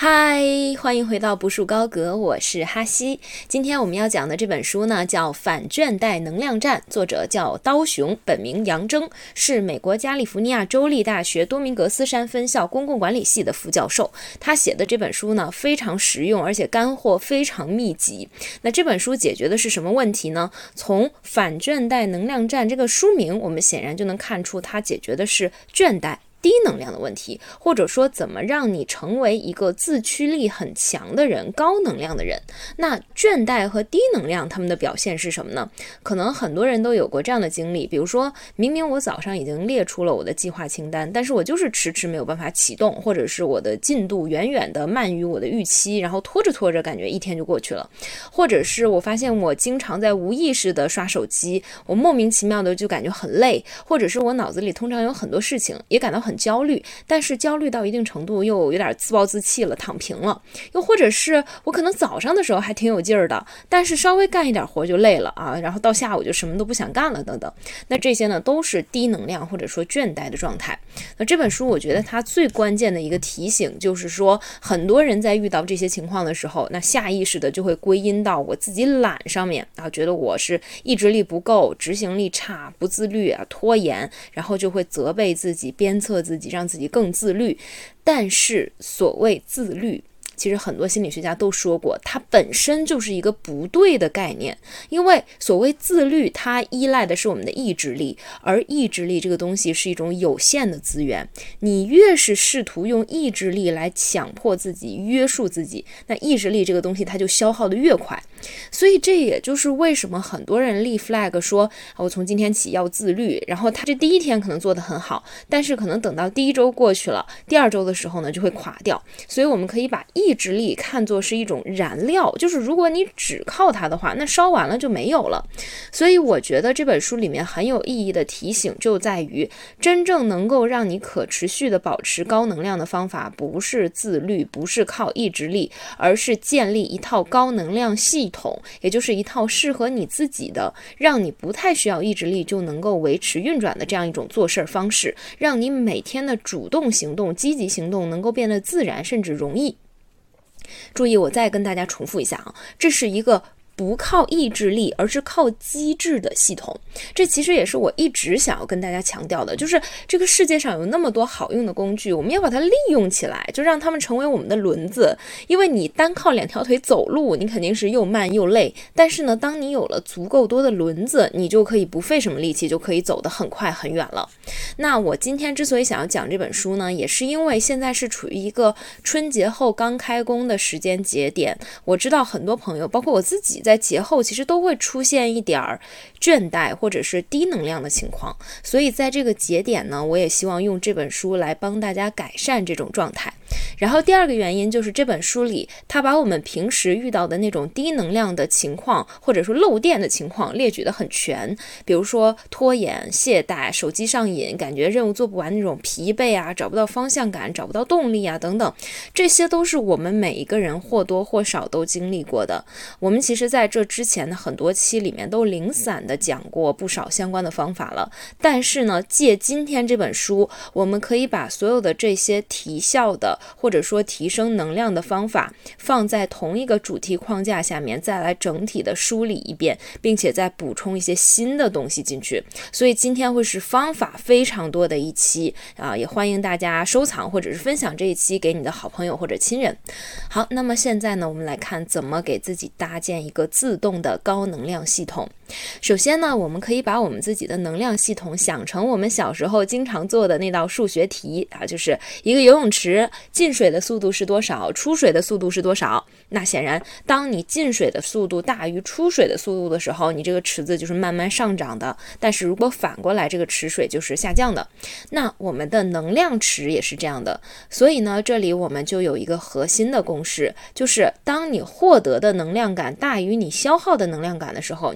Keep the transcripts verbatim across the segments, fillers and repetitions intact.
嗨，欢迎回到不树高阁，我是哈希。今天我们要讲的这本书呢，叫《反倦怠能量战》，作者叫刀熊，本名杨铮，是美国加利福尼亚州立大学多明格斯山分校公共管理系的副教授。他写的这本书呢，非常实用，而且干货非常密集。那这本书解决的是什么问题呢？从《反倦怠能量战》这个书名，我们显然就能看出，它解决的是倦怠低能量的问题，或者说怎么让你成为一个自驱力很强的人，高能量的人。那倦怠和低能量他们的表现是什么呢？可能很多人都有过这样的经历，比如说明明我早上已经列出了我的计划清单，但是我就是迟迟没有办法启动，或者是我的进度远远的慢于我的预期，然后拖着拖着感觉一天就过去了。或者是我发现我经常在无意识的刷手机，我莫名其妙的就感觉很累，或者是我脑子里通常有很多事情，也感到很很焦虑，但是焦虑到一定程度又有点自暴自弃了，躺平了。又或者是我可能早上的时候还挺有劲儿的，但是稍微干一点活就累了啊，然后到下午就什么都不想干了等等。那这些呢都是低能量或者说倦怠的状态。那这本书我觉得它最关键的一个提醒就是说，很多人在遇到这些情况的时候，那下意识的就会归因到我自己懒上面啊，觉得我是意志力不够，执行力差，不自律啊，拖延，然后就会责备自己，鞭策自己，让自己更自律。但是所谓自律，其实很多心理学家都说过，它本身就是一个不对的概念。因为所谓自律，它依赖的是我们的意志力，而意志力这个东西是一种有限的资源，你越是试图用意志力来强迫自己，约束自己，那意志力这个东西它就消耗的越快。所以这也就是为什么很多人立 flag 说我从今天起要自律，然后他这第一天可能做得很好，但是可能等到第一周过去了，第二周的时候呢就会垮掉。所以我们可以把意志力看作是一种燃料，就是如果你只靠它的话，那烧完了就没有了。所以我觉得这本书里面很有意义的提醒就在于，真正能够让你可持续的保持高能量的方法，不是自律，不是靠意志力，而是建立一套高能量系统，也就是一套适合你自己的，让你不太需要意志力就能够维持运转的这样一种做事方式，让你每天的主动行动、积极行动能够变得自然甚至容易。注意，我再跟大家重复一下啊，这是一个不靠意志力，而是靠机制的系统。这其实也是我一直想要跟大家强调的，就是这个世界上有那么多好用的工具，我们要把它利用起来，就让它们成为我们的轮子。因为你单靠两条腿走路，你肯定是又慢又累，但是呢，当你有了足够多的轮子，你就可以不费什么力气，就可以走得很快很远了。那我今天之所以想要讲这本书呢，也是因为现在是处于一个春节后刚开工的时间节点，我知道很多朋友，包括我自己，在节后其实都会出现一点儿倦怠或者是低能量的情况，所以在这个节点呢，我也希望用这本书来帮大家改善这种状态。然后第二个原因就是这本书里它把我们平时遇到的那种低能量的情况，或者说漏电的情况列举得很全，比如说拖延、懈怠、手机上瘾、感觉任务做不完那种疲惫啊，找不到方向感、找不到动力啊等等，这些都是我们每一个人或多或少都经历过的。我们其实在这之前的很多期里面都零散的讲过不少相关的方法了，但是呢，借今天这本书，我们可以把所有的这些提效的或者说提升能量的方法放在同一个主题框架下面，再来整体的梳理一遍，并且再补充一些新的东西进去。所以今天会是方法非常多的一期啊，也欢迎大家收藏或者是分享这一期给你的好朋友或者亲人。好，那么现在呢，我们来看怎么给自己搭建一个自动的高能量系统。首先呢，我们可以把我们自己的能量系统想成我们小时候经常做的那道数学题啊，就是一个游泳池进水的速度是多少，出水的速度是多少。那显然当你进水的速度大于出水的速度的时候，你这个池子就是慢慢上涨的，但是如果反过来，这个池水就是下降的。那我们的能量池也是这样的，所以呢，这里我们就有一个核心的公式，就是当你获得的能量感大于你消耗的能量感的时候，你的能量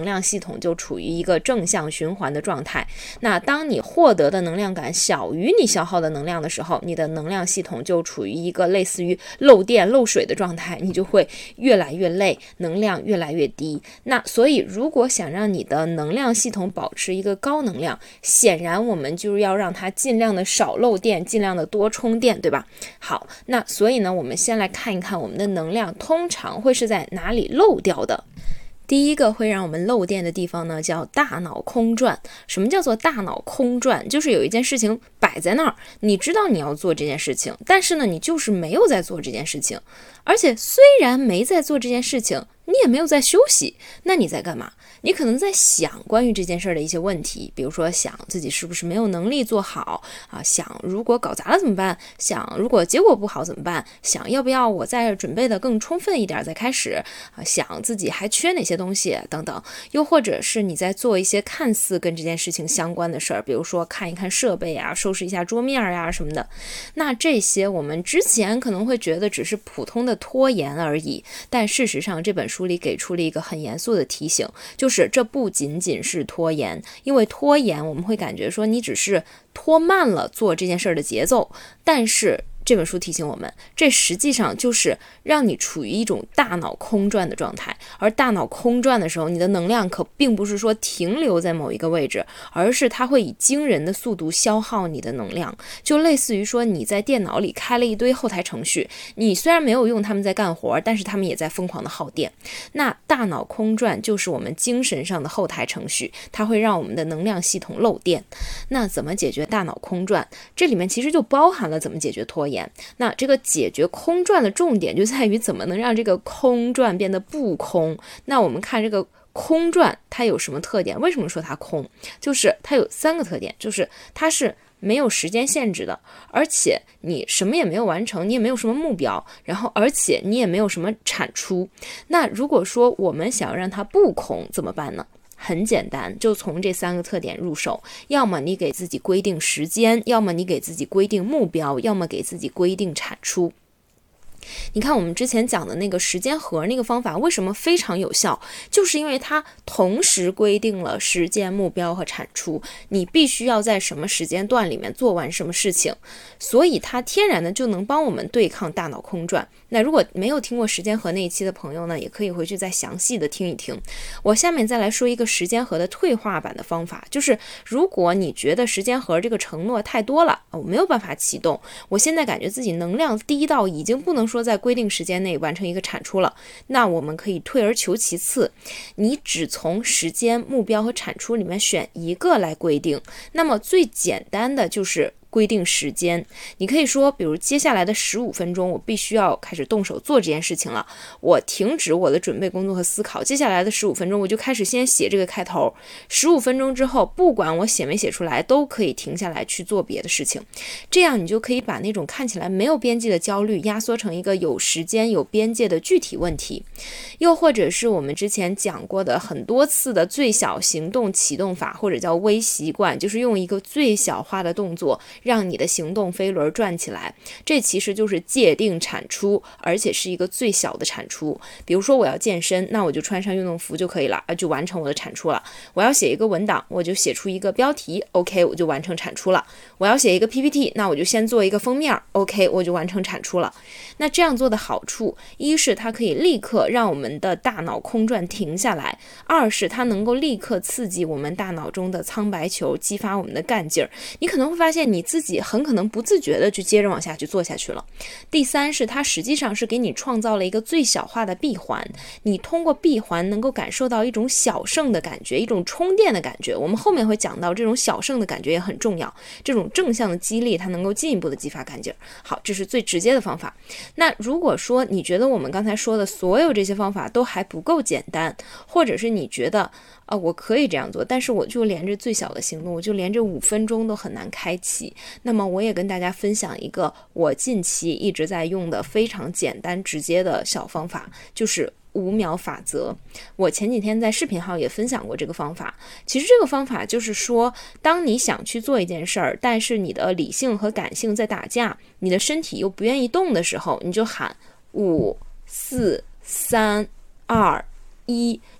量系统就处于一个正向循环的状态。那当你获得的能量感小于你消耗的能量的时候，你的能量系统就处于一个类似于漏电漏水的状态，你就会越来越累，能量越来越低。那所以如果想让你的能量系统保持一个高能量，显然我们就是要让它尽量的少漏电，尽量的多充电，对吧？好，那所以呢，我们先来看一看我们的能量通常会是在哪里漏掉的。第一个会让我们漏电的地方呢，叫大脑空转。什么叫做大脑空转？就是有一件事情摆在那儿，你知道你要做这件事情，但是呢，你就是没有在做这件事情。而且虽然没在做这件事情，你也没有在休息，那你在干嘛？你可能在想关于这件事的一些问题，比如说想自己是不是没有能力做好啊，想如果搞砸了怎么办，想如果结果不好怎么办，想要不要我再准备的更充分一点再开始啊，想自己还缺哪些东西等等。又或者是你在做一些看似跟这件事情相关的事儿，比如说看一看设备啊，收拾一下桌面啊什么的。那这些我们之前可能会觉得只是普通的拖延而已，但事实上这本书里给出了一个很严肃的提醒，就是这不仅仅是拖延。因为拖延我们会感觉说你只是拖慢了做这件事的节奏，但是这本书提醒我们，这实际上就是让你处于一种大脑空转的状态。而大脑空转的时候，你的能量可并不是说停留在某一个位置，而是它会以惊人的速度消耗你的能量。就类似于说你在电脑里开了一堆后台程序，你虽然没有用它们在干活，但是它们也在疯狂的耗电。那大脑空转就是我们精神上的后台程序，它会让我们的能量系统漏电。那怎么解决大脑空转？这里面其实就包含了怎么解决拖延。那这个解决空转的重点就在于怎么能让这个空转变得不空。那我们看这个空转它有什么特点？为什么说它空？就是它有三个特点，就是它是没有时间限制的，而且你什么也没有完成，你也没有什么目标，然后而且你也没有什么产出。那如果说我们想要让它不空怎么办呢？很简单，就从这三个特点入手。要么你给自己规定时间，要么你给自己规定目标，要么给自己规定产出。你看我们之前讲的那个时间盒那个方法为什么非常有效，就是因为它同时规定了时间、目标和产出，你必须要在什么时间段里面做完什么事情，所以它天然的就能帮我们对抗大脑空转。那如果没有听过时间盒那一期的朋友呢，也可以回去再详细的听一听。我下面再来说一个时间盒的退化版的方法，就是如果你觉得时间盒这个承诺太多了，我没有办法启动，我现在感觉自己能量低到已经不能说在规定时间内完成一个产出了，那我们可以退而求其次，你只从时间、目标和产出里面选一个来规定。那么最简单的就是规定时间，你可以说比如接下来的十五分钟我必须要开始动手做这件事情了，我停止我的准备工作和思考，接下来的十五分钟我就开始先写这个开头，十五分钟之后不管我写没写出来都可以停下来去做别的事情。这样你就可以把那种看起来没有边际的焦虑压缩成一个有时间有边界的具体问题。又或者是我们之前讲过的很多次的最小行动启动法，或者叫微习惯，就是用一个最小化的动作让你的行动飞轮转起来，这其实就是界定产出，而且是一个最小的产出。比如说我要健身，那我就穿上运动服就可以了，就完成我的产出了。我要写一个文档，我就写出一个标题 OK， 我就完成产出了。我要写一个 P P T， 那我就先做一个封面 OK， 我就完成产出了。那这样做的好处，一是它可以立刻让我们的大脑空转停下来，二是它能够立刻刺激我们大脑中的苍白球，激发我们的干劲儿。你可能会发现你自己很可能不自觉的就接着往下去做下去了。第三是它实际上是给你创造了一个最小化的闭环，你通过闭环能够感受到一种小胜的感觉，一种充电的感觉。我们后面会讲到这种小胜的感觉也很重要，这种正向的激励它能够进一步的激发干劲。好，这是最直接的方法。那如果说你觉得我们刚才说的所有这些方法都还不够简单，或者是你觉得啊，我可以这样做，但是我就连着最小的行动，我就连着五分钟都很难开启，那么我也跟大家分享一个我近期一直在用的非常简单直接的小方法，就是五秒法则。我前几天在视频号也分享过这个方法。其实这个方法就是说，当你想去做一件事儿，但是你的理性和感性在打架，你的身体又不愿意动的时候，你就喊五四三二一，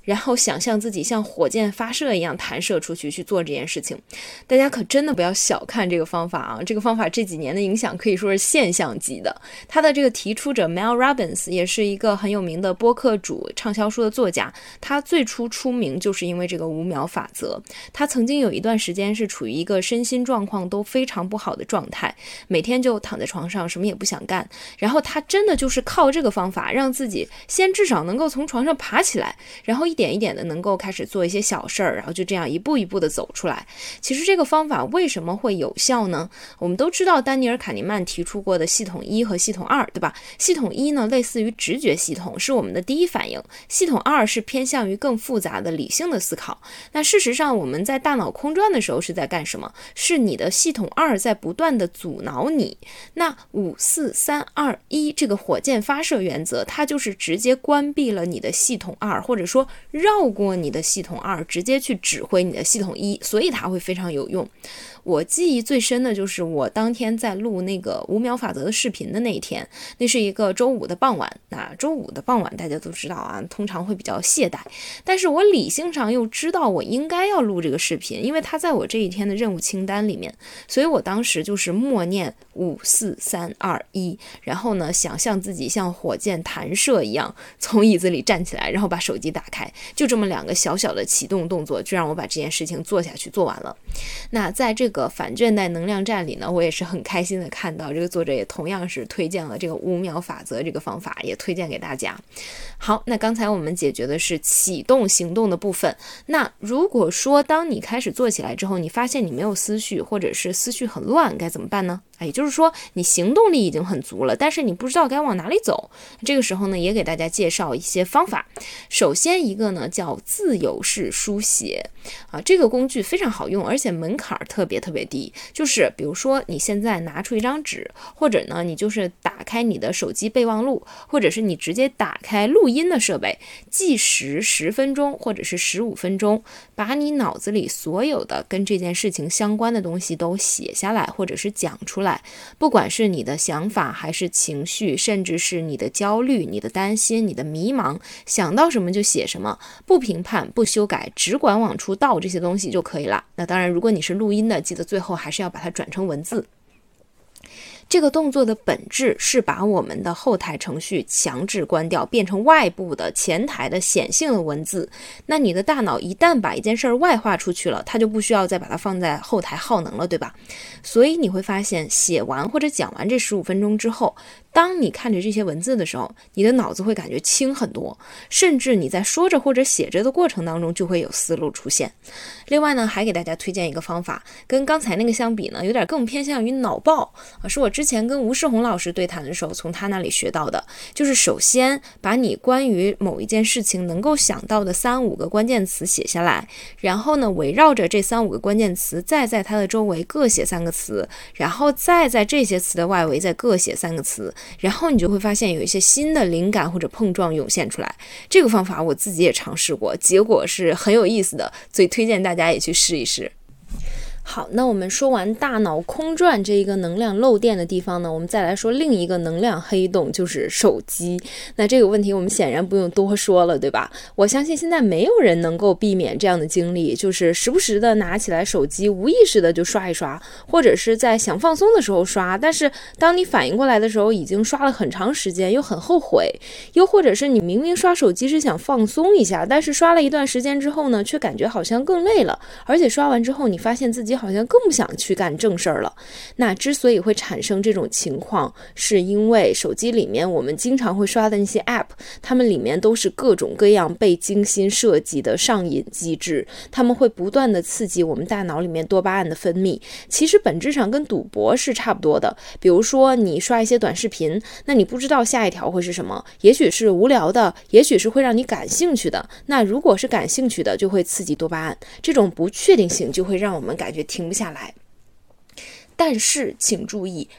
然后想象自己像火箭发射一样弹射出去去做这件事情。大家可真的不要小看这个方法啊，这个方法这几年的影响可以说是现象级的。他的这个提出者 Mel Robbins 也是一个很有名的播客主、畅销书的作家，他最初出名就是因为这个五秒法则。他曾经有一段时间是处于一个身心状况都非常不好的状态，每天就躺在床上什么也不想干，然后他真的就是靠这个方法让自己先至少能够从床上爬起来，然后一点一点的能够开始做一些小事儿，然后就这样一步一步的走出来。其实这个方法为什么会有效呢？我们都知道丹尼尔·卡尼曼提出过的系统一和系统二，对吧？系统一呢类似于直觉系统，是我们的第一反应，系统二是偏向于更复杂的理性的思考。那事实上我们在大脑空转的时候是在干什么？是你的系统二在不断的阻挠你。那五四三二一这个火箭发射原则，它就是直接关闭了你的系统二，或者说绕过你的系统二，直接去指挥你的系统一，所以它会非常有用。我记忆最深的就是我当天在录那个五秒法则的视频的那一天，那是一个周五的傍晚。那周五的傍晚大家都知道啊，通常会比较懈怠，但是我理性上又知道我应该要录这个视频，因为它在我这一天的任务清单里面，所以我当时就是默念五四三二一，然后呢想象自己像火箭弹射一样从椅子里站起来，然后把手机打开，就这么两个小小的启动动作就让我把这件事情做下去做完了。那在这个反倦怠能量站里呢，我也是很开心的看到这个作者也同样是推荐了这个五秒法则这个方法，也推荐给大家。好，那刚才我们解决的是启动行动的部分。那如果说当你开始做起来之后，你发现你没有思绪，或者是思绪很乱，该怎么办呢？也就是说你行动力已经很足了，但是你不知道该往哪里走。这个时候呢，也给大家介绍一些方法。首先一个呢叫自由式书写啊，这个工具非常好用，而且门槛特别特别低。就是比如说你现在拿出一张纸，或者呢你就是打开你的手机备忘录，或者是你直接打开录音的设备，计时十分钟或者是十五分钟，把你脑子里所有的跟这件事情相关的东西都写下来，或者是讲出来。不管是你的想法还是情绪，甚至是你的焦虑、你的担心、你的迷茫，想到什么就写什么，不评判不修改，只管往出倒这些东西就可以了。那当然如果你是录音的，记得最后还是要把它转成文字。这个动作的本质是把我们的后台程序强制关掉，变成外部的前台的显性的文字。那你的大脑一旦把一件事儿外化出去了，它就不需要再把它放在后台耗能了，对吧？所以你会发现写完或者讲完这十五分钟之后，当你看着这些文字的时候，你的脑子会感觉轻很多，甚至你在说着或者写着的过程当中就会有思路出现。另外呢，还给大家推荐一个方法，跟刚才那个相比呢，有点更偏向于脑爆啊，是我之前跟吴世红老师对谈的时候从他那里学到的。就是首先把你关于某一件事情能够想到的三五个关键词写下来，然后呢围绕着这三五个关键词，再在它的周围各写三个词，然后再在这些词的外围再各写三个词，然后你就会发现有一些新的灵感或者碰撞涌现出来。这个方法我自己也尝试过，结果是很有意思的，所以推荐大家也去试一试。好，那我们说完大脑空转这一个能量漏电的地方呢，我们再来说另一个能量黑洞，就是手机。那这个问题我们显然不用多说了，对吧？我相信现在没有人能够避免这样的经历，就是时不时的拿起来手机，无意识的就刷一刷，或者是在想放松的时候刷，但是当你反应过来的时候，已经刷了很长时间，又很后悔。又或者是你明明刷手机是想放松一下，但是刷了一段时间之后呢，却感觉好像更累了，而且刷完之后你发现自己好像更不想去干正事儿了。那之所以会产生这种情况，是因为手机里面我们经常会刷的那些 app， 它们里面都是各种各样被精心设计的上瘾机制，它们会不断的刺激我们大脑里面多巴胺的分泌。其实本质上跟赌博是差不多的。比如说你刷一些短视频，那你不知道下一条会是什么，也许是无聊的，也许是会让你感兴趣的。那如果是感兴趣的，就会刺激多巴胺，这种不确定性就会让我们感觉停不下来。但是请注意，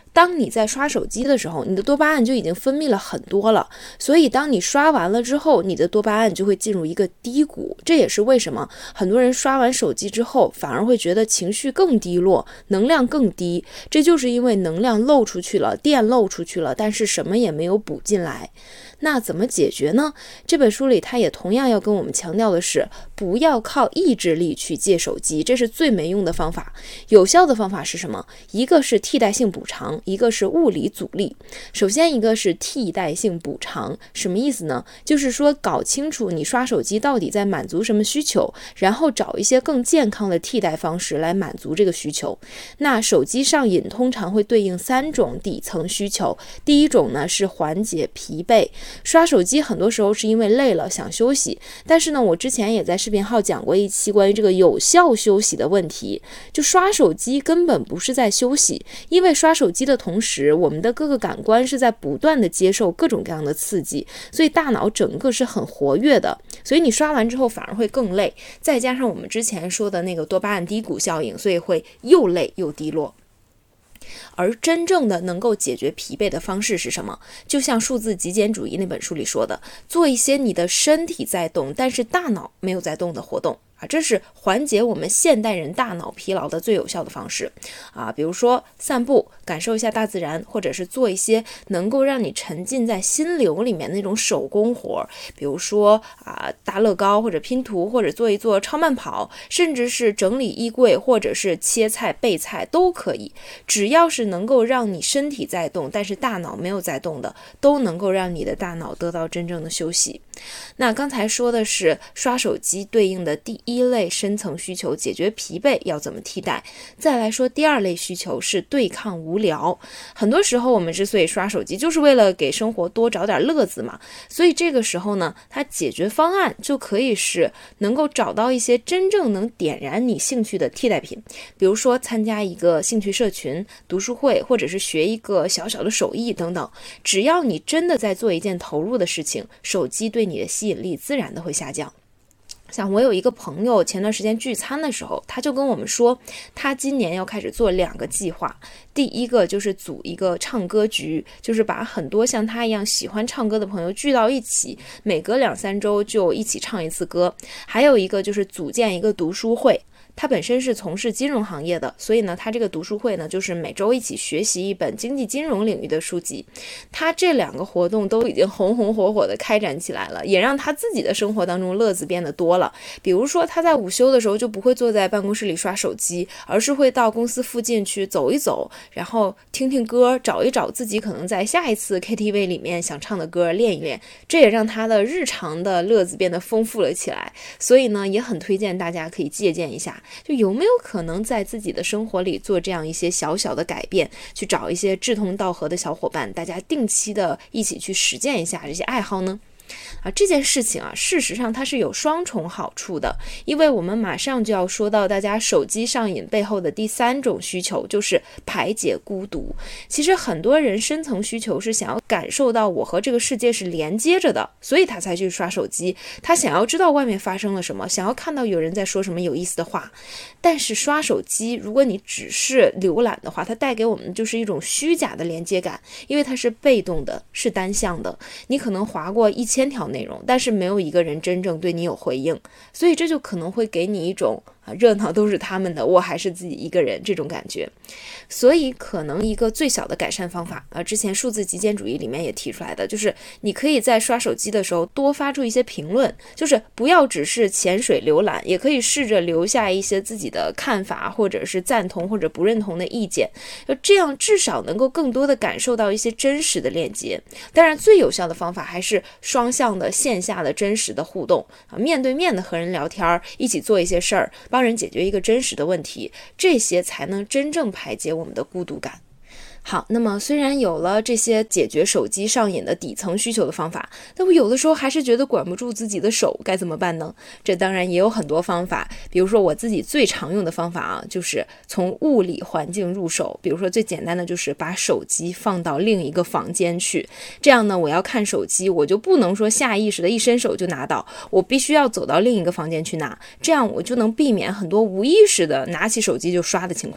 当你在刷手机的时候，你的多巴胺就已经分泌了很多了，所以当你刷完了之后，你的多巴胺就会进入一个低谷。这也是为什么很多人刷完手机之后反而会觉得情绪更低落，能量更低，这就是因为能量漏出去了，电漏出去了，但是什么也没有补进来。那怎么解决呢？这本书里它也同样要跟我们强调的是，不要靠意志力去戒手机，这是最没用的方法。有效的方法是什么？一个是替代性补偿，一个是物理阻力。首先一个是替代性补偿，什么意思呢？就是说搞清楚你刷手机到底在满足什么需求，然后找一些更健康的替代方式来满足这个需求。那手机上瘾通常会对应三种底层需求，第一种呢是缓解疲惫。刷手机很多时候是因为累了想休息，但是呢我之前也在视频号讲过一期关于这个有效休息的问题，就刷手机根本不是在休息，因为刷手机的同时我们的各个感官是在不断的接受各种各样的刺激，所以大脑整个是很活跃的，所以你刷完之后反而会更累，再加上我们之前说的那个多巴胺低谷效应，所以会又累又低落。而真正的能够解决疲惫的方式是什么？就像数字极简主义那本书里说的，做一些你的身体在动，但是大脑没有在动的活动啊，这是缓解我们现代人大脑疲劳的最有效的方式啊。比如说散步，感受一下大自然，或者是做一些能够让你沉浸在心流里面那种手工活，比如说啊搭乐高，或者拼图，或者做一做超慢跑，甚至是整理衣柜，或者是切菜备菜都可以。只要是能够让你身体在动，但是大脑没有在动的，都能够让你的大脑得到真正的休息。那刚才说的是刷手机对应的第一类深层需求，解决疲惫要怎么替代？再来说第二类需求是对抗无聊。很多时候我们之所以刷手机，就是为了给生活多找点乐子嘛。所以这个时候呢，它解决方案就可以是能够找到一些真正能点燃你兴趣的替代品，比如说参加一个兴趣社群、读书会，或者是学一个小小的手艺等等。只要你真的在做一件投入的事情，手机对你的吸引力自然的会下降。像我有一个朋友，前段时间聚餐的时候，他就跟我们说，他今年要开始做两个计划。第一个就是组一个唱歌局，就是把很多像他一样喜欢唱歌的朋友聚到一起，每隔两三周就一起唱一次歌。还有一个就是组建一个读书会。他本身是从事金融行业的，所以呢，他这个读书会呢，就是每周一起学习一本经济金融领域的书籍。他这两个活动都已经红红火火的开展起来了，也让他自己的生活当中乐子变得多了。比如说他在午休的时候就不会坐在办公室里刷手机，而是会到公司附近去走一走，然后听听歌，找一找自己可能在下一次 K T V 里面想唱的歌练一练。这也让他的日常的乐子变得丰富了起来。所以呢，也很推荐大家可以借鉴一下，就有没有可能在自己的生活里做这样一些小小的改变，去找一些志同道合的小伙伴，大家定期的一起去实践一下这些爱好呢？啊，这件事情啊，事实上它是有双重好处的，因为我们马上就要说到大家手机上瘾背后的第三种需求，就是排解孤独。其实很多人深层需求是想要感受到我和这个世界是连接着的，所以他才去刷手机，他想要知道外面发生了什么，想要看到有人在说什么有意思的话。但是刷手机，如果你只是浏览的话，它带给我们的就是一种虚假的连接感，因为它是被动的，是单向的，你可能划过一千条内容，但是没有一个人真正对你有回应，所以这就可能会给你一种啊，热闹都是他们的，我还是自己一个人这种感觉。所以可能一个最小的改善方法啊，之前数字极简主义里面也提出来的，就是你可以在刷手机的时候多发出一些评论，就是不要只是潜水浏览，也可以试着留下一些自己的看法，或者是赞同或者不认同的意见，就这样至少能够更多的感受到一些真实的链接。当然最有效的方法还是双向的线下的真实的互动啊，面对面的和人聊天，一起做一些事儿，帮人解决一个真实的问题，这些才能真正排解我们的孤独感。好，那么虽然有了这些解决手机上瘾的底层需求的方法，但我有的时候还是觉得管不住自己的手，该怎么办呢？这当然也有很多方法，比如说我自己最常用的方法啊，就是从物理环境入手。比如说最简单的就是把手机放到另一个房间去，这样呢，我要看手机，我就不能说下意识的一伸手就拿到，我必须要走到另一个房间去拿，这样我就能避免很多无意识的拿起手机就刷的情况。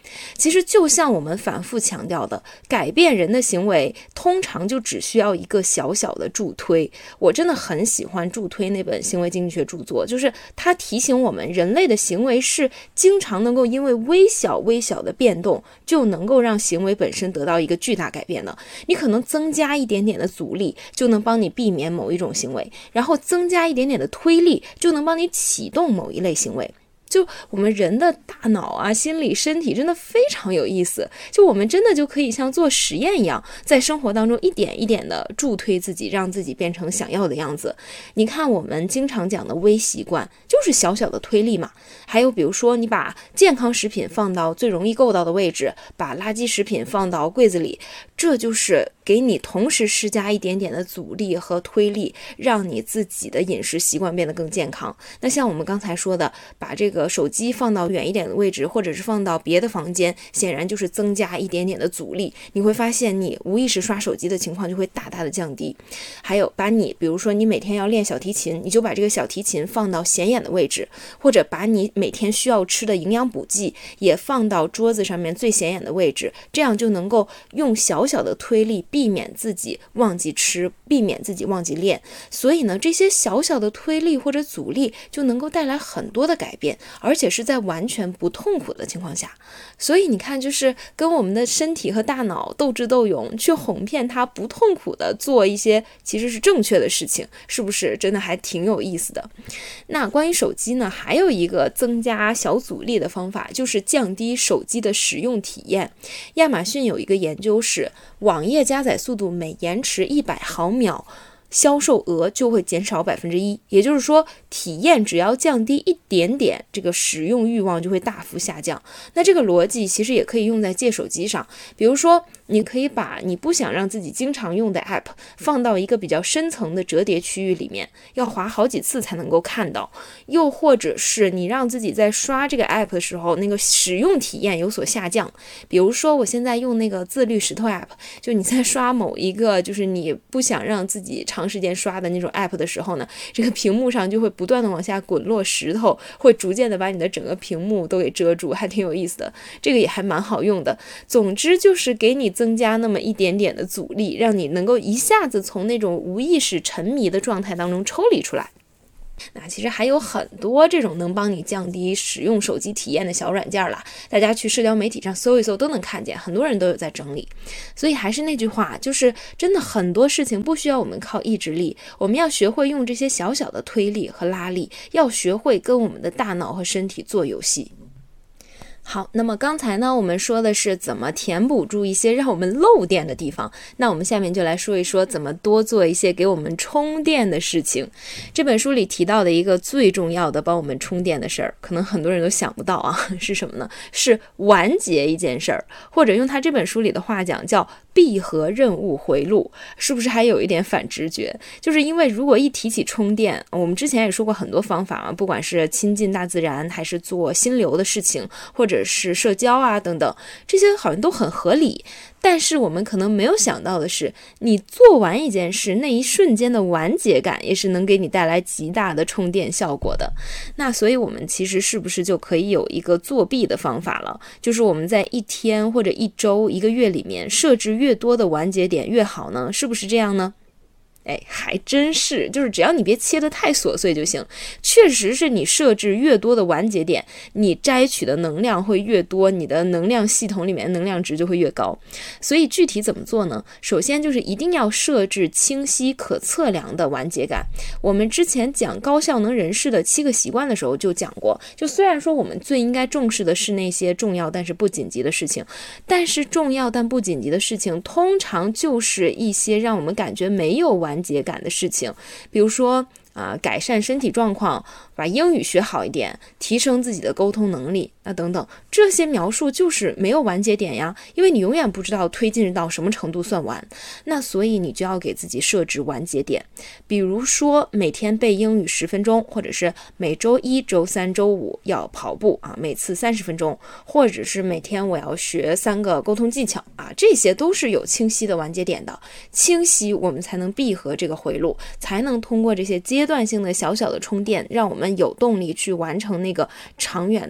其实就像我们反复强调的，改变人的行为通常就只需要一个小小的助推。我真的很喜欢助推那本行为经济学著作，就是它提醒我们人类的行为是经常能够因为微小微小的变动就能够让行为本身得到一个巨大改变的。你可能增加一点点的阻力就能帮你避免某一种行为，然后增加一点点的推力就能帮你启动某一类行为。就我们人的大脑啊、心理、身体真的非常有意思，就我们真的就可以像做实验一样，在生活当中一点一点的助推自己，让自己变成想要的样子。你看我们经常讲的微习惯就是小小的推力嘛。还有比如说你把健康食品放到最容易够到的位置，把垃圾食品放到柜子里，这就是给你同时施加一点点的阻力和推力，让你自己的饮食习惯变得更健康。那像我们刚才说的，把这个手机放到远一点的位置，或者是放到别的房间，显然就是增加一点点的阻力。你会发现你无意识刷手机的情况就会大大的降低。还有把你比如说你每天要练小提琴，你就把这个小提琴放到显眼的位置，或者把你每天需要吃的营养补剂也放到桌子上面最显眼的位置，这样就能够用小小的推力避免自己忘记吃，避免自己忘记练。所以呢，这些小小的推力或者阻力就能够带来很多的改变，而且是在完全不痛苦的情况下。所以你看，就是跟我们的身体和大脑斗智斗勇，去哄骗它不痛苦的做一些其实是正确的事情，是不是真的还挺有意思的？那关于手机呢，还有一个增加小阻力的方法，就是降低手机的使用体验。亚马逊有一个研究是，网页加载速度每延迟一百毫秒，销售额就会减少百分之一，也就是说，体验只要降低一点点，这个使用欲望就会大幅下降。那这个逻辑其实也可以用在借手机上，比如说，你可以把你不想让自己经常用的 app 放到一个比较深层的折叠区域里面，要滑好几次才能够看到。又或者是你让自己在刷这个 app 的时候，那个使用体验有所下降。比如说，我现在用那个自律石头 app， 就你在刷某一个就是你不想让自己长时间刷的那种 app 的时候呢，这个屏幕上就会不断的往下滚落石头，会逐渐的把你的整个屏幕都给遮住，还挺有意思的。这个也还蛮好用的。总之就是给你增加那么一点点的阻力，让你能够一下子从那种无意识沉迷的状态当中抽离出来。那其实还有很多这种能帮你降低使用手机体验的小软件啦，大家去社交媒体上搜一搜都能看见，很多人都有在整理。所以还是那句话，就是真的很多事情不需要我们靠意志力，我们要学会用这些小小的推力和拉力，要学会跟我们的大脑和身体做游戏。好，那么刚才呢，我们说的是怎么填补住一些让我们漏电的地方，那我们下面就来说一说怎么多做一些给我们充电的事情。这本书里提到的一个最重要的帮我们充电的事儿，可能很多人都想不到啊，是什么呢？是完结一件事儿，或者用他这本书里的话讲叫闭合任务回路，是不是还有一点反直觉？就是因为如果一提起充电，我们之前也说过很多方法啊，不管是亲近大自然，还是做心流的事情，或者是社交啊等等，这些好像都很合理。但是我们可能没有想到的是，你做完一件事，那一瞬间的完结感也是能给你带来极大的充电效果的。那所以我们其实是不是就可以有一个作弊的方法了？就是我们在一天或者一周、一个月里面设置越多的完结点越好呢？是不是这样呢？哎，还真是，就是只要你别切得太琐碎就行。确实是你设置越多的完结点，你摘取的能量会越多，你的能量系统里面的能量值就会越高。所以具体怎么做呢？首先就是一定要设置清晰可测量的完结感。我们之前讲高效能人士的七个习惯的时候就讲过，就虽然说我们最应该重视的是那些重要但是不紧急的事情，但是重要但不紧急的事情通常就是一些让我们感觉没有完结感的事情，比如说啊、呃，改善身体状况，把英语学好一点，提升自己的沟通能力啊等等，这些描述就是没有完结点呀，因为你永远不知道推进到什么程度算完。那所以你就要给自己设置完结点，比如说每天背英语十分钟，或者是每周一、周三、周五要跑步啊，每次三十分钟，或者是每天我要学三个沟通技巧啊，这些都是有清晰的完结点的。清晰我们才能闭合这个回路，才能通过这些阶段性的小小的充电，让我们有动力去完成那个长远的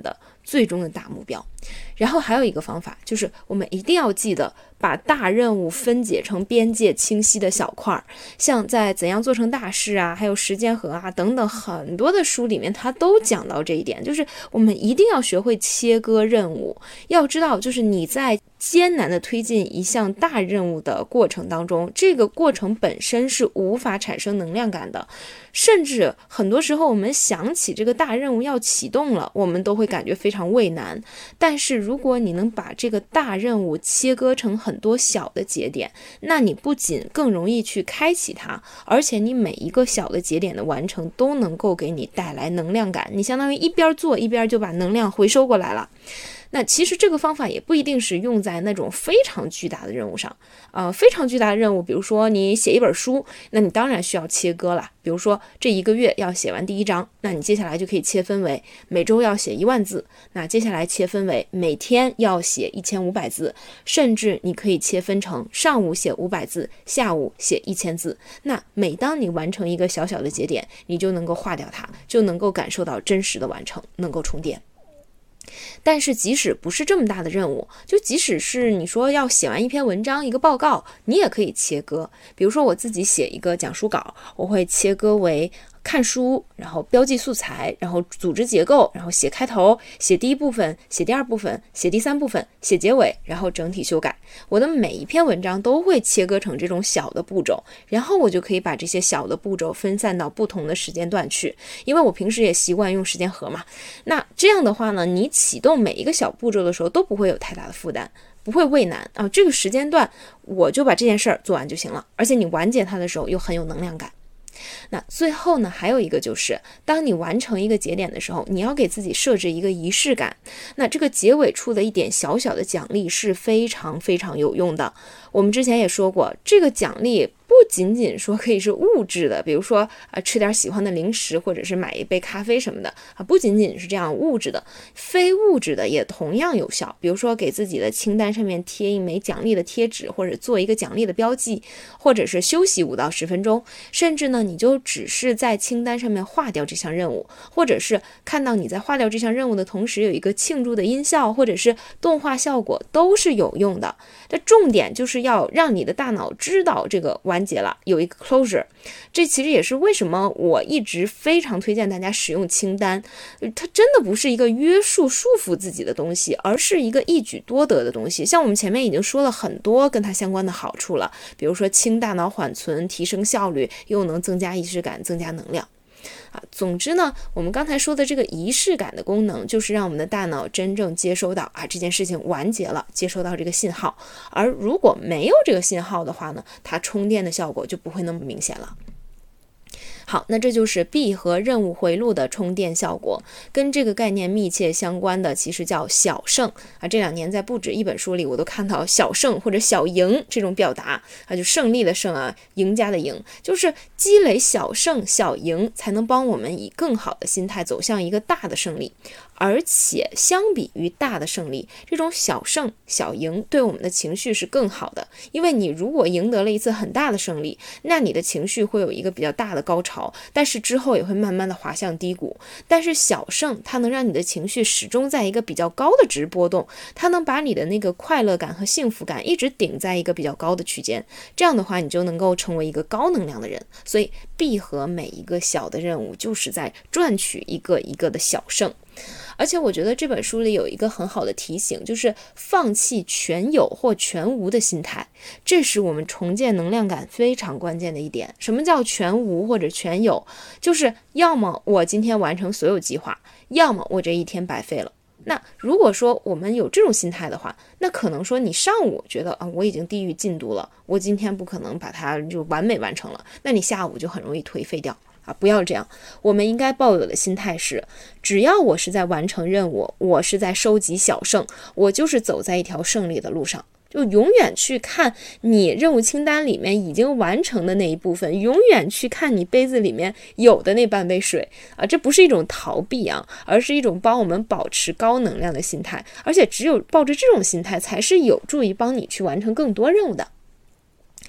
最终的大目标。然后还有一个方法，就是我们一定要记得把大任务分解成边界清晰的小块儿，像在怎样做成大事啊，还有时间盒啊等等很多的书里面，它都讲到这一点，就是我们一定要学会切割任务。要知道，就是你在艰难的推进一项大任务的过程当中，这个过程本身是无法产生能量感的，甚至很多时候我们想起这个大任务要启动了，我们都会感觉非常畏难。但是如果你能把这个大任务切割成很多小的节点，那你不仅更容易去开启它，而且你每一个小的节点的完成都能够给你带来能量感，你相当于一边做一边就把能量回收过来了。那其实这个方法也不一定是用在那种非常巨大的任务上，呃，非常巨大的任务，比如说你写一本书，那你当然需要切割了。比如说这一个月要写完第一章，那你接下来就可以切分为每周要写一万字，那接下来切分为每天要写一千五百字，甚至你可以切分成上午写五百字，下午写一千字。那每当你完成一个小小的节点，你就能够划掉它，就能够感受到真实的完成，能够充电。但是即使不是这么大的任务，就即使是你说要写完一篇文章一个报告，你也可以切割。比如说我自己写一个讲书稿，我会切割为看书，然后标记素材，然后组织结构，然后写开头，写第一部分，写第二部分，写第三部分，写结尾，然后整体修改。我的每一篇文章都会切割成这种小的步骤，然后我就可以把这些小的步骤分散到不同的时间段去，因为我平时也习惯用时间盒嘛。那这样的话呢，你启动每一个小步骤的时候都不会有太大的负担，不会畏难啊。这个时间段我就把这件事儿做完就行了，而且你完结它的时候又很有能量感。那最后呢，还有一个就是当你完成一个节点的时候，你要给自己设置一个仪式感。那这个结尾处的一点小小的奖励是非常非常有用的。我们之前也说过，这个奖励不仅仅说可以是物质的，比如说啊吃点喜欢的零食，或者是买一杯咖啡什么的啊，不仅仅是这样物质的，非物质的也同样有效。比如说给自己的清单上面贴一枚奖励的贴纸，或者做一个奖励的标记，或者是休息五到十分钟，甚至呢你就只是在清单上面划掉这项任务，或者是看到你在划掉这项任务的同时有一个庆祝的音效或者是动画效果，都是有用的。但重点就是要让你的大脑知道这个完结了，有一个 closure。 这其实也是为什么我一直非常推荐大家使用清单，它真的不是一个约束束缚自己的东西，而是一个一举多得的东西。像我们前面已经说了很多跟它相关的好处了，比如说轻大脑缓存，提升效率，又能增加仪式感，增加能量啊，总之呢，我们刚才说的这个仪式感的功能，就是让我们的大脑真正接收到啊这件事情完结了，接收到这个信号。而如果没有这个信号的话呢，它充电的效果就不会那么明显了。好，那这就是闭合任务回路的充电效果。跟这个概念密切相关的其实叫小胜啊，这两年在不止一本书里我都看到小胜或者小赢这种表达啊，就胜利的胜啊，赢家的赢，就是积累小胜小赢才能帮我们以更好的心态走向一个大的胜利。而且相比于大的胜利，这种小胜小赢对我们的情绪是更好的。因为你如果赢得了一次很大的胜利，那你的情绪会有一个比较大的高潮，但是之后也会慢慢的滑向低谷。但是小胜它能让你的情绪始终在一个比较高的值波动，它能把你的那个快乐感和幸福感一直顶在一个比较高的区间，这样的话你就能够成为一个高能量的人。所以闭合每一个小的任务，就是在赚取一个一个的小胜。而且我觉得这本书里有一个很好的提醒，就是放弃全有或全无的心态，这是我们重建能量感非常关键的一点。什么叫全无或者全有？就是要么我今天完成所有计划，要么我这一天白费了。那如果说我们有这种心态的话，那可能说你上午觉得啊我已经低于进度了，我今天不可能把它就完美完成了，那你下午就很容易颓废掉啊，不要这样。我们应该抱有的心态是，只要我是在完成任务，我是在收集小胜，我就是走在一条胜利的路上。就永远去看你任务清单里面已经完成的那一部分，永远去看你杯子里面有的那半杯水啊，这不是一种逃避啊，而是一种帮我们保持高能量的心态。而且只有抱着这种心态，才是有助于帮你去完成更多任务的。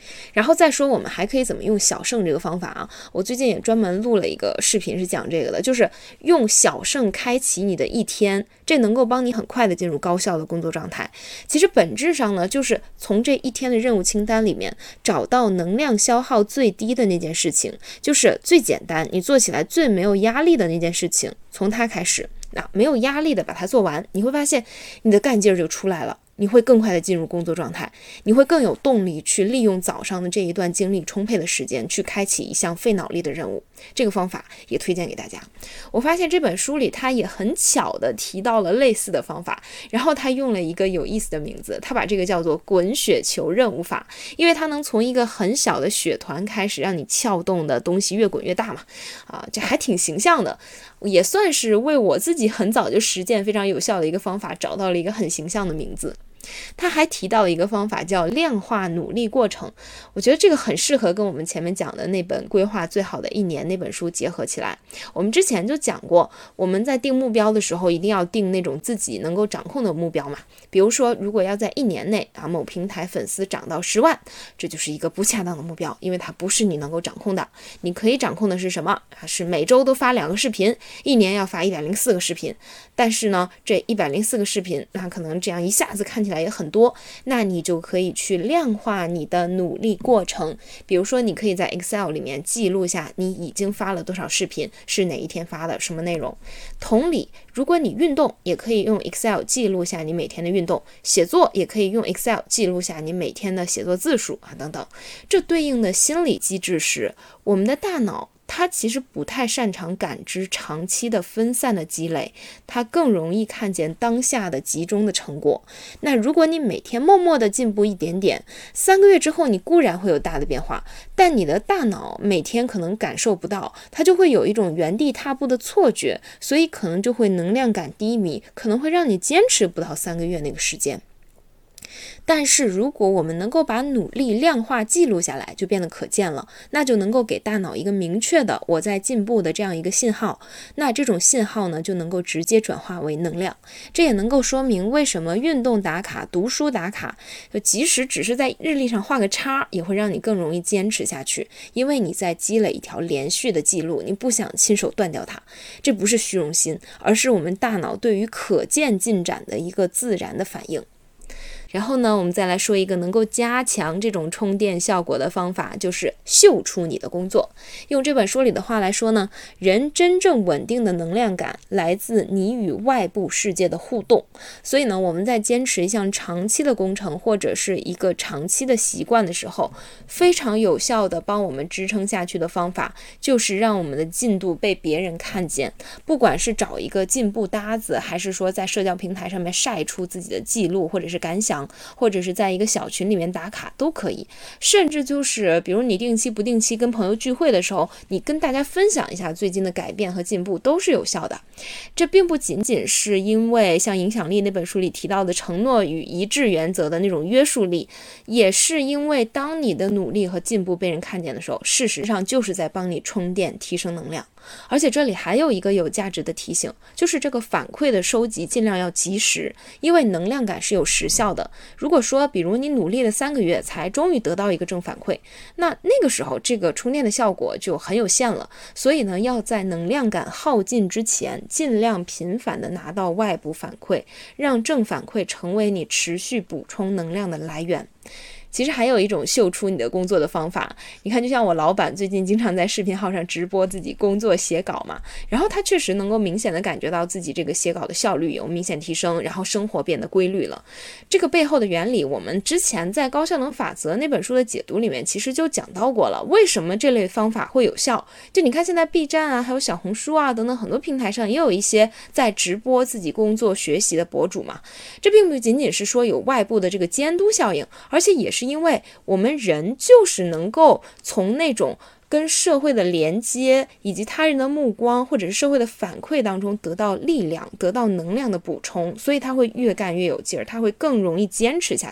然后再说我们还可以怎么用小胜这个方法啊，我最近也专门录了一个视频是讲这个的，就是用小胜开启你的一天，这能够帮你很快的进入高效的工作状态。其实本质上呢，就是从这一天的任务清单里面找到能量消耗最低的那件事情，就是最简单，你做起来最没有压力的那件事情，从它开始，那没有压力的把它做完，你会发现你的干劲儿就出来了，你会更快的进入工作状态，你会更有动力去利用早上的这一段精力充沛的时间去开启一项费脑力的任务。这个方法也推荐给大家。我发现这本书里他也很巧的提到了类似的方法，然后他用了一个有意思的名字，他把这个叫做滚雪球任务法，因为它能从一个很小的雪团开始，让你撬动的东西越滚越大嘛，啊，这还挺形象的，也算是为我自己很早就实践非常有效的一个方法找到了一个很形象的名字。他还提到了一个方法叫量化努力过程，我觉得这个很适合跟我们前面讲的那本规划最好的一年那本书结合起来。我们之前就讲过，我们在定目标的时候一定要定那种自己能够掌控的目标嘛，比如说如果要在一年内啊某平台粉丝涨到十万，这就是一个不恰当的目标，因为它不是你能够掌控的。你可以掌控的是什么啊？是每周都发两个视频，一年要发一百零四个视频，但是呢这一百零四个视频那可能这样一下子看起来也很多，那你就可以去量化你的努力过程。比如说你可以在 Excel 里面记录下你已经发了多少视频，是哪一天发的，什么内容。同理，如果你运动，也可以用 Excel 记录下你每天的运动，写作也可以用 Excel 记录下你每天的写作字数啊等等。这对应的心理机制是，我们的大脑它其实不太擅长感知长期的分散的积累，它更容易看见当下的集中的成果。那如果你每天默默的进步一点点，三个月之后你固然会有大的变化，但你的大脑每天可能感受不到，它就会有一种原地踏步的错觉，所以可能就会能量感低迷，可能会让你坚持不到三个月那个时间。但是如果我们能够把努力量化记录下来，就变得可见了，那就能够给大脑一个明确的我在进步的这样一个信号，那这种信号呢就能够直接转化为能量。这也能够说明为什么运动打卡、读书打卡，就即使只是在日历上画个叉，也会让你更容易坚持下去，因为你在积累一条连续的记录，你不想亲手断掉它。这不是虚荣心，而是我们大脑对于可见进展的一个自然的反应。然后呢，我们再来说一个能够加强这种充电效果的方法，就是秀出你的工作。用这本书里的话来说呢，人真正稳定的能量感来自你与外部世界的互动。所以呢，我们在坚持一项长期的工程或者是一个长期的习惯的时候，非常有效的帮我们支撑下去的方法，就是让我们的进度被别人看见。不管是找一个进步搭子，还是说在社交平台上面晒出自己的记录或者是感想，或者是在一个小群里面打卡都可以。甚至就是比如你定期不定期跟朋友聚会的时候，你跟大家分享一下最近的改变和进步都是有效的。这并不仅仅是因为像影响力那本书里提到的承诺与一致原则的那种约束力，也是因为当你的努力和进步被人看见的时候，事实上就是在帮你充电提升能量。而且这里还有一个有价值的提醒，就是这个反馈的收集尽量要及时，因为能量感是有时效的。如果说比如你努力了三个月才终于得到一个正反馈，那那个时候这个充电的效果就很有限了。所以呢，要在能量感耗尽之前，尽量频繁的拿到外部反馈，让正反馈成为你持续补充能量的来源。其实还有一种秀出你的工作的方法，你看就像我老板最近经常在视频号上直播自己工作写稿嘛，然后他确实能够明显的感觉到自己这个写稿的效率有明显提升，然后生活变得规律了。这个背后的原理，我们之前在高效能法则那本书的解读里面其实就讲到过了，为什么这类方法会有效。就你看现在 B 站啊，还有小红书啊等等很多平台上也有一些在直播自己工作学习的博主嘛，这并不仅仅是说有外部的这个监督效应，而且也是是因为我们人就是能够从那种跟社会的连接以及他人的目光或者是社会的反馈当中得到力量，得到能量的补充，所以他会越干越有劲儿，他会更容易坚持下去。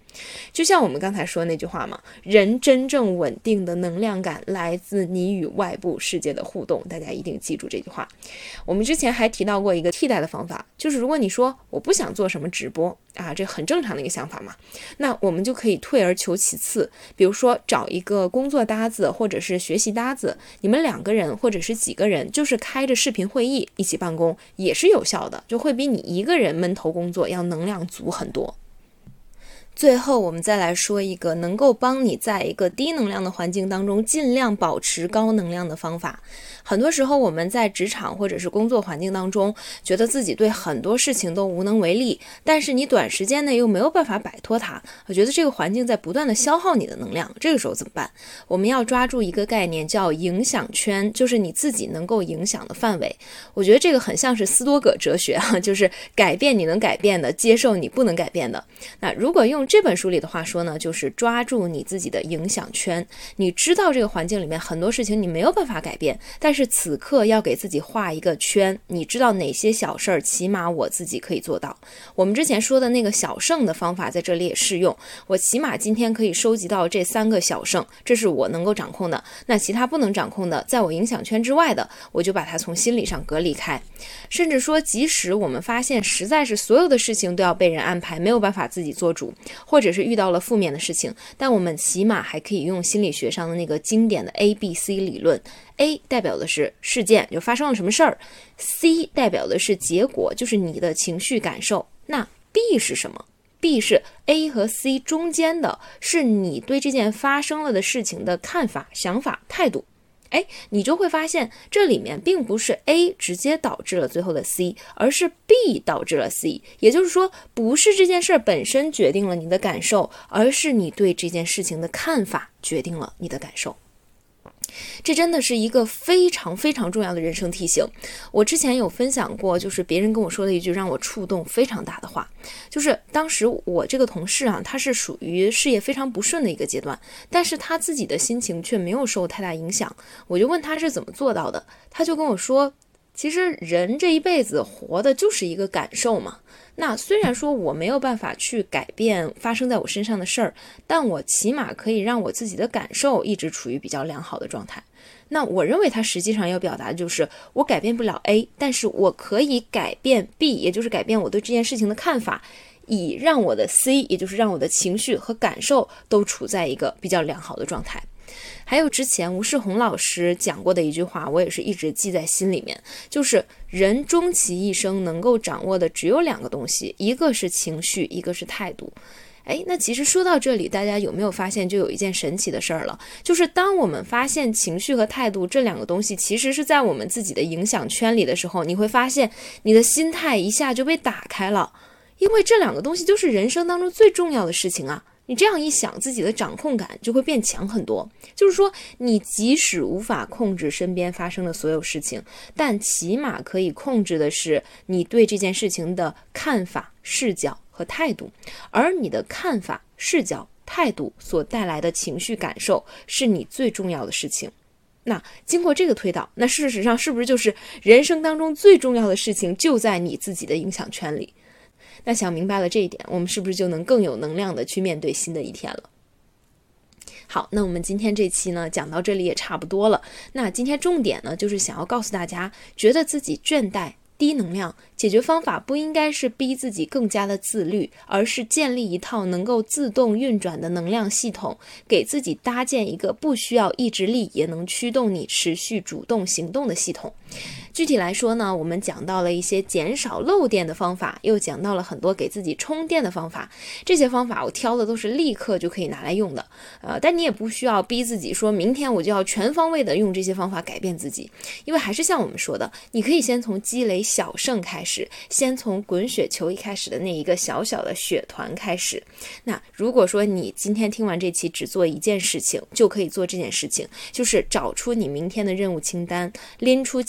就像我们刚才说那句话嘛，人真正稳定的能量感来自你与外部世界的互动，大家一定记住这句话。我们之前还提到过一个替代的方法，就是如果你说我不想做什么直播啊，这很正常的一个想法嘛，那我们就可以退而求其次，比如说找一个工作搭子或者是学习搭子，你们两个人或者是几个人就是开着视频会议一起办公也是有效的，就会比你一个人闷头工作要能量足很多。最后我们再来说一个能够帮你在一个低能量的环境当中尽量保持高能量的方法。很多时候我们在职场或者是工作环境当中觉得自己对很多事情都无能为力，但是你短时间内又没有办法摆脱它，我觉得这个环境在不断的消耗你的能量，这个时候怎么办？我们要抓住一个概念叫影响圈，就是你自己能够影响的范围。我觉得这个很像是斯多葛哲学啊，就是改变你能改变的，接受你不能改变的。那如果用这本书里的话说呢，就是抓住你自己的影响圈。你知道这个环境里面很多事情你没有办法改变，但是此刻要给自己画一个圈，你知道哪些小事儿起码我自己可以做到。我们之前说的那个小胜的方法在这里也适用，我起码今天可以收集到这三个小胜，这是我能够掌控的，那其他不能掌控的，在我影响圈之外的，我就把它从心理上隔离开。甚至说即使我们发现实在是所有的事情都要被人安排，没有办法自己做主，或者是遇到了负面的事情，但我们起码还可以用心理学上的那个经典的 A B C 理论。 A 代表的是事件，就发生了什么事儿， C 代表的是结果，就是你的情绪感受。那 B 是什么？ B 是 A 和 C 中间的，是你对这件发生了的事情的看法、想法、态度。哎，你就会发现这里面并不是 A 直接导致了最后的 C， 而是 B 导致了 C。 也就是说，不是这件事本身决定了你的感受，而是你对这件事情的看法决定了你的感受。这真的是一个非常非常重要的人生提醒。我之前有分享过，就是别人跟我说的一句让我触动非常大的话，就是当时我这个同事啊，他是属于事业非常不顺的一个阶段，但是他自己的心情却没有受太大影响。我就问他是怎么做到的，他就跟我说，其实人这一辈子活的就是一个感受嘛。那虽然说我没有办法去改变发生在我身上的事儿，但我起码可以让我自己的感受一直处于比较良好的状态。那我认为他实际上要表达的就是我改变不了 A， 但是我可以改变 B， 也就是改变我对这件事情的看法，以让我的 C， 也就是让我的情绪和感受都处在一个比较良好的状态。还有之前吴世红老师讲过的一句话，我也是一直记在心里面，就是人终其一生能够掌握的只有两个东西，一个是情绪，一个是态度。哎，那其实说到这里，大家有没有发现就有一件神奇的事儿了，就是当我们发现情绪和态度这两个东西其实是在我们自己的影响圈里的时候，你会发现你的心态一下就被打开了，因为这两个东西就是人生当中最重要的事情啊。你这样一想，自己的掌控感就会变强很多。就是说，你即使无法控制身边发生的所有事情，但起码可以控制的是你对这件事情的看法、视角和态度。而你的看法、视角、态度所带来的情绪感受，是你最重要的事情。那经过这个推导，那事实上是不是就是人生当中最重要的事情就在你自己的影响圈里？那想明白了这一点，我们是不是就能更有能量的去面对新的一天了？好，那我们今天这期呢讲到这里也差不多了。那今天重点呢就是想要告诉大家，觉得自己倦怠、低能量，解决方法不应该是逼自己更加的自律，而是建立一套能够自动运转的能量系统，给自己搭建一个不需要意志力也能驱动你持续主动行动的系统。具体来说呢，我们讲到了一些减少漏电的方法，又讲到了很多给自己充电的方法。这些方法我挑的都是立刻就可以拿来用的，呃，但你也不需要逼自己说明天我就要全方位的用这些方法改变自己，因为还是像我们说的，你可以先从积累小胜开始，先从滚雪球一开始的那一个小小的雪团开始。那如果说你今天听完这期只做一件事情，就可以做这件事情，就是找出你明天的任务清单，拎出其中最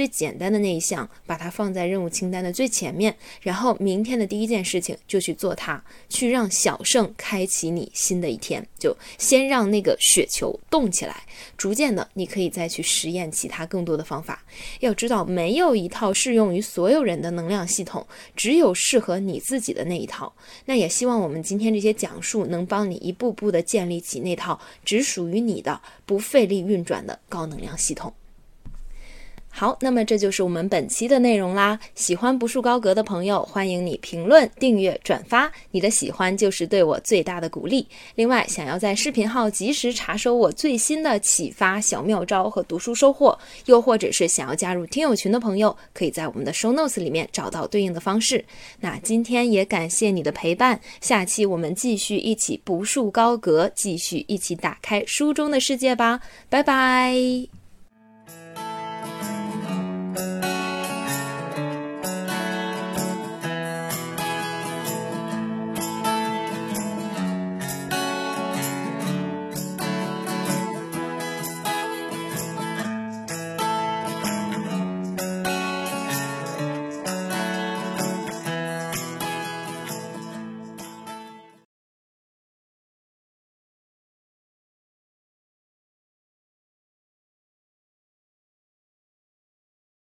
简单的那一项，把它放在任务清单的最前面，然后明天的第一件事情就去做它，去让小胜开启你新的一天，就先让那个雪球动起来，逐渐的你可以再去实验其他更多的方法。要知道，没有一套适用于所有人的能量系统，只有适合你自己的那一套。那也希望我们今天这些讲述能帮你一步步的建立起那套只属于你的不费力运转的高能量系统。好，那么这就是我们本期的内容啦。喜欢不树高阁的朋友，欢迎你评论、订阅、转发，你的喜欢就是对我最大的鼓励。另外，想要在视频号及时查收我最新的启发小妙招和读书收获，又或者是想要加入听友群的朋友，可以在我们的 show notes 里面找到对应的方式。那今天也感谢你的陪伴，下期我们继续一起不树高阁，继续一起打开书中的世界吧，拜拜。